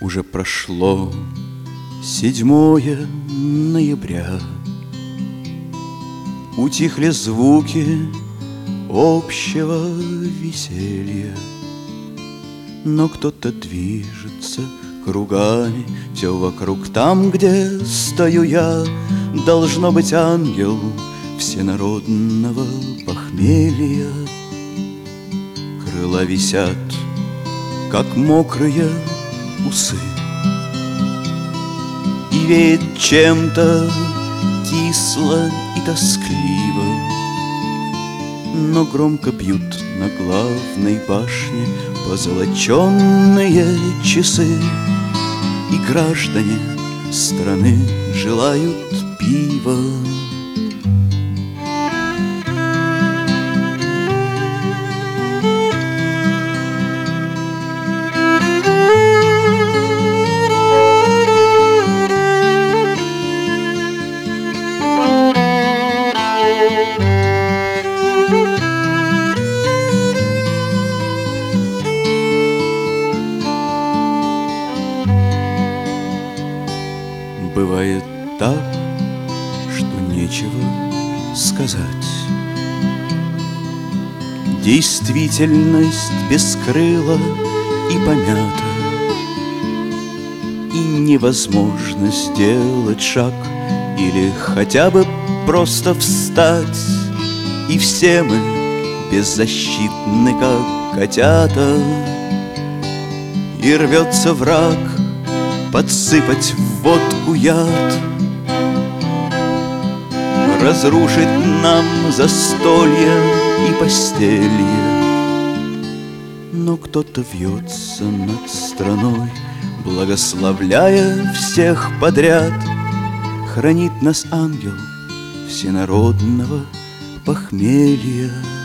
Уже прошло 7 ноября. Утихли звуки общего веселья, но кто-то движется кругами все вокруг. Там, где стою я, должно быть ангел всенародного похмелья. Крыла висят, как мокрые усы, и веет чем-то кисло и тоскливо. Но громко бьют на главной башне позолоченные часы, и граждане страны желают пива. Бывает так, что нечего сказать. Действительность бескрыла и помята, и невозможно сделать шаг или хотя бы просто встать. И все мы беззащитны, как котята, и рвется враг подсыпать в водку яд, разрушить нам застолье и постелье. Но кто-то вьется над страной, благословляя всех подряд. Хранит нас ангел всенародного похмелья.